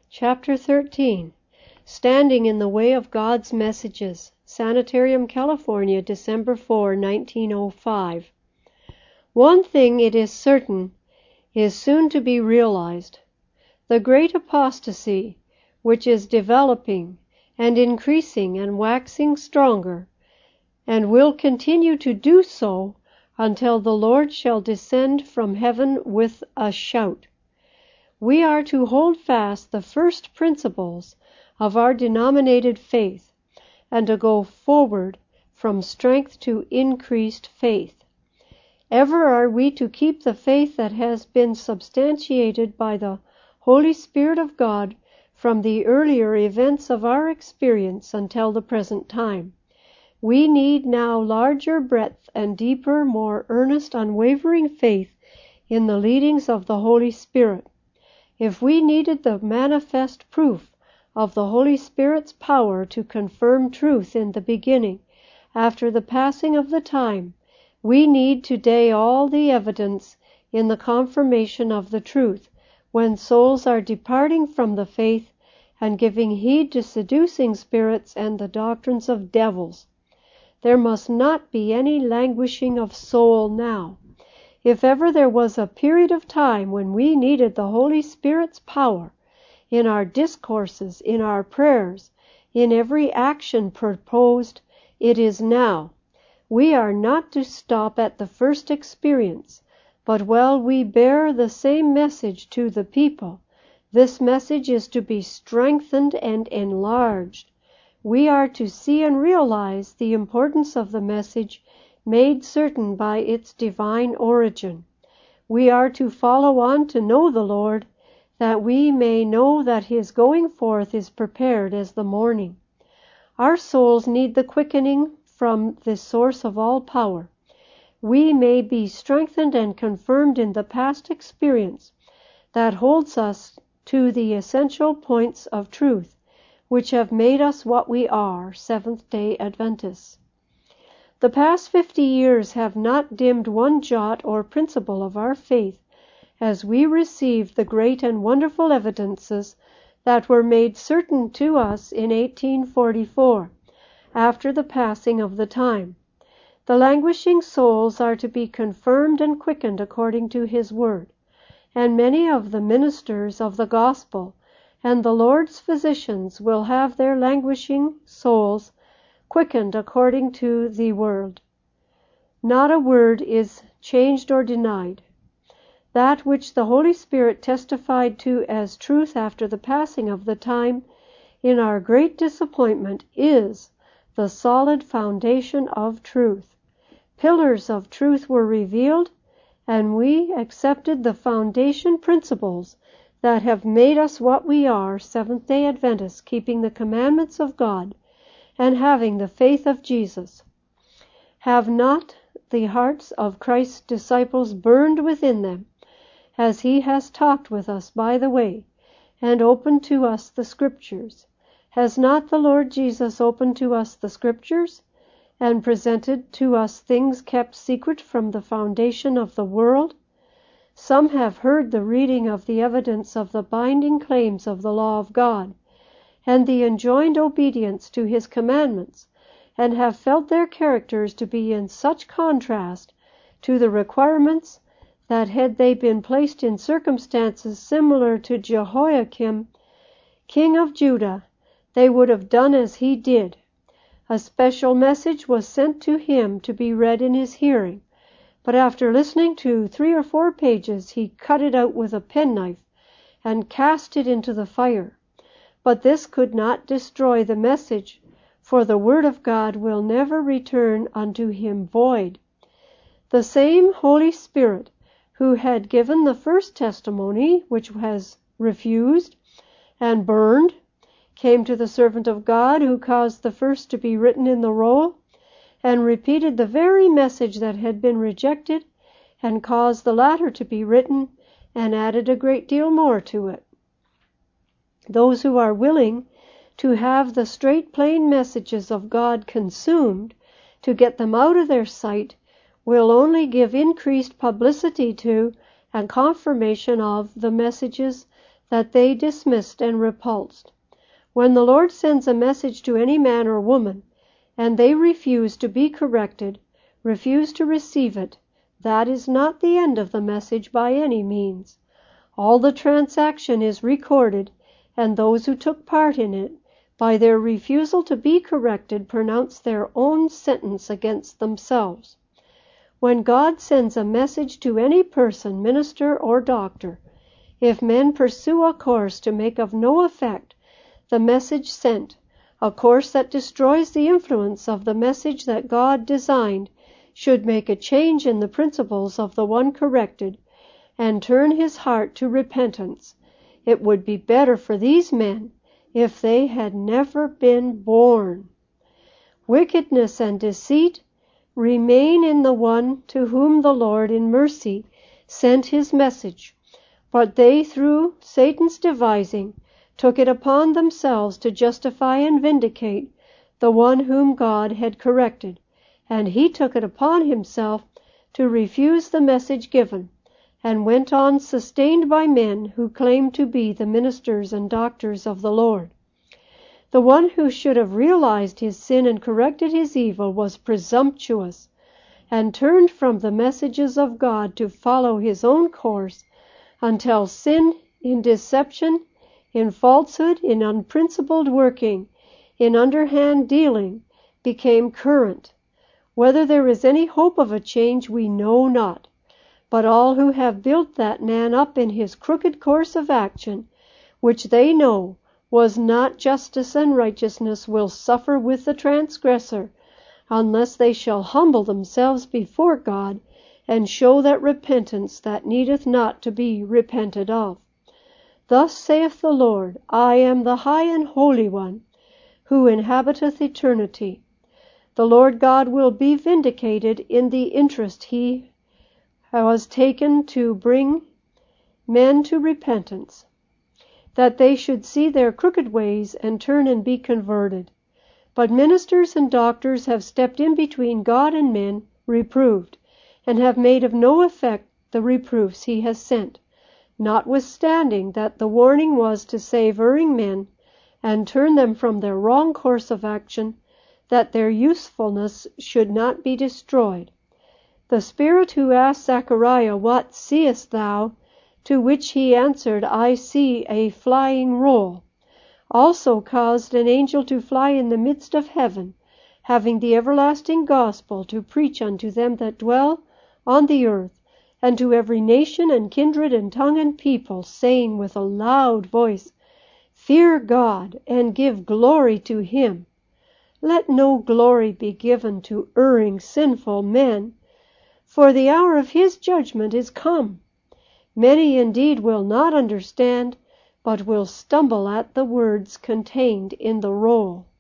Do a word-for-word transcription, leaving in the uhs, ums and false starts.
Chapter thirteen. Standing in the Way of God's Messages. Sanitarium, California, December fourth, nineteen oh five. One thing, it is certain, is soon to be realized. The great apostasy, which is developing and increasing and waxing stronger, and will continue to do so until the Lord shall descend from heaven with a shout. We are to hold fast the first principles of our denominated faith, and to go forward from strength to increased faith. Ever are we to keep the faith that has been substantiated by the Holy Spirit of God from the earlier events of our experience until the present time. We need now larger breadth and deeper, more earnest, unwavering faith in the leadings of the Holy Spirit. If we needed the manifest proof of the Holy Spirit's power to confirm truth in the beginning, after the passing of the time, we need today all the evidence in the confirmation of the truth, when souls are departing from the faith and giving heed to seducing spirits and the doctrines of devils. There must not be any languishing of soul now. If ever there was a period of time when we needed the Holy Spirit's power in our discourses, in our prayers, in every action proposed, it is now. We are not to stop at the first experience, but while we bear the same message to the people, this message is to be strengthened and enlarged. We are to see and realize the importance of the message made certain by its divine origin. We are to follow on to know the Lord, that we may know that his going forth is prepared as the morning. Our souls need the quickening from the source of all power. We may be strengthened and confirmed in the past experience that holds us to the essential points of truth, which have made us what we are, Seventh-day Adventists. The past fifty years have not dimmed one jot or principle of our faith as we received the great and wonderful evidences that were made certain to us in eighteen forty-four, after the passing of the time. The languishing souls are to be confirmed and quickened according to his word, and many of the ministers of the gospel and the Lord's physicians will have their languishing souls quickened according to the word. Not a word is changed or denied. That which the Holy Spirit testified to as truth after the passing of the time in our great disappointment is the solid foundation of truth. Pillars of truth were revealed, and we accepted the foundation principles that have made us what we are, Seventh-day Adventists, keeping the commandments of God and having the faith of Jesus. Have not the hearts of Christ's disciples burned within them, as he has talked with us by the way, and opened to us the Scriptures? Has not the Lord Jesus opened to us the Scriptures, and presented to us things kept secret from the foundation of the world? Some have heard the reading of the evidence of the binding claims of the law of God, and the enjoined obedience to his commandments, and have felt their characters to be in such contrast to the requirements that had they been placed in circumstances similar to Jehoiakim, king of Judah, they would have done as he did. A special message was sent to him to be read in his hearing, but after listening to three or four pages, he cut it out with a penknife and cast it into the fire. But this could not destroy the message, for the word of God will never return unto him void. The same Holy Spirit who had given the first testimony, which was refused and burned, came to the servant of God who caused the first to be written in the roll, and repeated the very message that had been rejected, and caused the latter to be written, and added a great deal more to it. Those who are willing to have the straight, plain messages of God consumed, to get them out of their sight, will only give increased publicity to and confirmation of the messages that they dismissed and repulsed. When the Lord sends a message to any man or woman, and they refuse to be corrected, refuse to receive it, that is not the end of the message by any means. All the transaction is recorded, and those who took part in it, by their refusal to be corrected, pronounce their own sentence against themselves. When God sends a message to any person, minister, or doctor, if men pursue a course to make of no effect the message sent, a course that destroys the influence of the message that God designed, should make a change in the principles of the one corrected, and turn his heart to repentance, it would be better for these men if they had never been born. Wickedness and deceit remain in the one to whom the Lord in mercy sent his message, but they, through Satan's devising, took it upon themselves to justify and vindicate the one whom God had corrected, and he took it upon himself to refuse the message given, and went on sustained by men who claimed to be the ministers and doctors of the Lord. The one who should have realized his sin and corrected his evil was presumptuous, and turned from the messages of God to follow his own course, until sin, in deception, in falsehood, in unprincipled working, in underhand dealing, became current. Whether there is any hope of a change we know not, but all who have built that man up in his crooked course of action, which they know was not justice and righteousness, will suffer with the transgressor, unless they shall humble themselves before God, and show that repentance that needeth not to be repented of. Thus saith the Lord, I am the high and holy one, who inhabiteth eternity. The Lord God will be vindicated in the interest he was taken to bring men to repentance, that they should see their crooked ways and turn and be converted. But ministers and doctors have stepped in between God and men, reproved, and have made of no effect the reproofs he has sent, notwithstanding that the warning was to save erring men, and turn them from their wrong course of action, that their usefulness should not be destroyed. The Spirit who asked Zechariah, What seest thou? To which he answered, I see a flying roll, also caused an angel to fly in the midst of heaven, having the everlasting gospel to preach unto them that dwell on the earth, and to every nation and kindred and tongue and people, saying with a loud voice, Fear God, and give glory to him. Let no glory be given to erring, sinful men, for the hour of his judgment is come. Many indeed will not understand, but will stumble at the words contained in the roll.